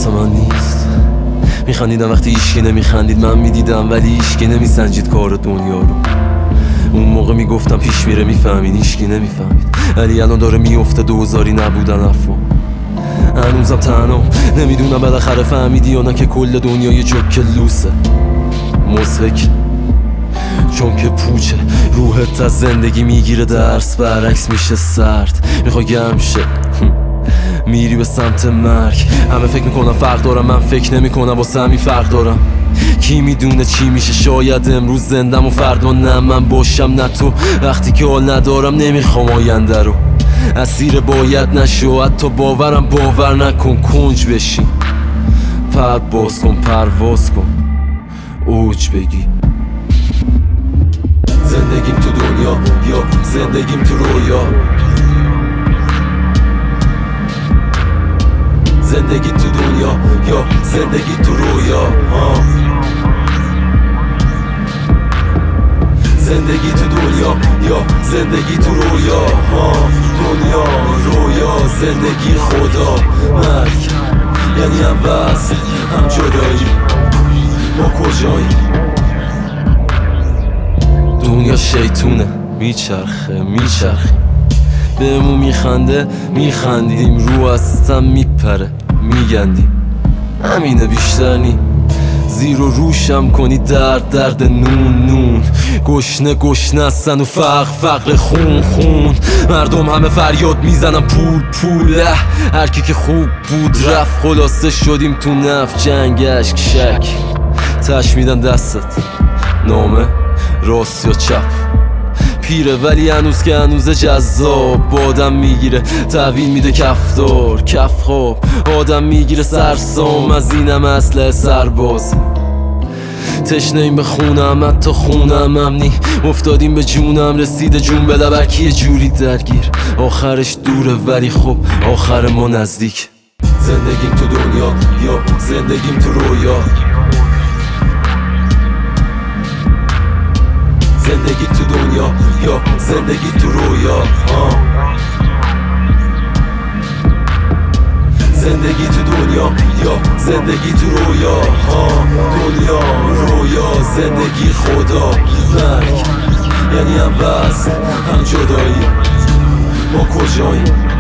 واسه من نیست. میخندیدم وقتی ایشکی نمیخندید، من میدیدم ولی ایشکی نمیسنجید کار دنیا رو. اون موقع میگفتم پیش میره میفهمید، ایشکی نمیفهمید، ولی الان داره میفته. دوزاری نبودن افوا، هنوزم تنها نمیدونم بالاخره فهمیدی یا نه که کل دنیا یه جوک لوسه مضحک، چون که پوچه روحت از زندگی میگیره درس، برعکس میشه سرد، میخوای گرم شه میری به سمت مرگ. همه فکر میکنم فرق دارم، من فکر نمیکنم، واسه همین فرق دارم. کی میدونه چی میشه، شاید امروز زندم و فردا نه من باشم نه تو. وقتی که حال ندارم نمیخوام آینده رو، اسیر باید نشو، حتی باور نکن. کنج بشین، پر باز کن، پرواز کن، اوج بگی. زندگیم تو دنیا یا زندگیم تو رویا، زندگی تو دنیا یا زندگی تو رویا. زندگی تو دنیا یا زندگی تو رویا. دنیا رویا، زندگی خدا. مرگ یعنی هم وصل هم جدایی، ما کجایی؟ دنیا شیطونه، میچرخه بهمون میخنده، میخندیم، رو هستم میپره، میگندیم. همینه، بیشتر نی. زیر و روشم کنی درد نون گشنه هستن و فقر خون. مردم همه فریاد میزنن پول هر کی که خوب بود رفت، خلاصه شدیم تو نفت. جنگ اشک شک تش میدن دستت، نامه راست یا چپ. پیره ولی هنوز که هنوز جذاب، آدم میگیره تحویل میده کفدار کف خواب، آدم میگیره سرسام، از اینم اصله سرباز. تشنه این به خونم، حتی خونم امنی، افتادیم به جونم، رسیده جون به لب، کی یه جوری درگیر، آخرش دوره ولی خب آخر ما نزدیک. زندگیم تو دنیا یا زندگیم تو رویا، زندگی تو دنیا یا زندگی تو رویا. زندگی تو دنیا یا زندگی تو رویا. دنیا رویا، زندگی خدا. مرگ یعنی هم وصل هم جدایی، ما کجاییم؟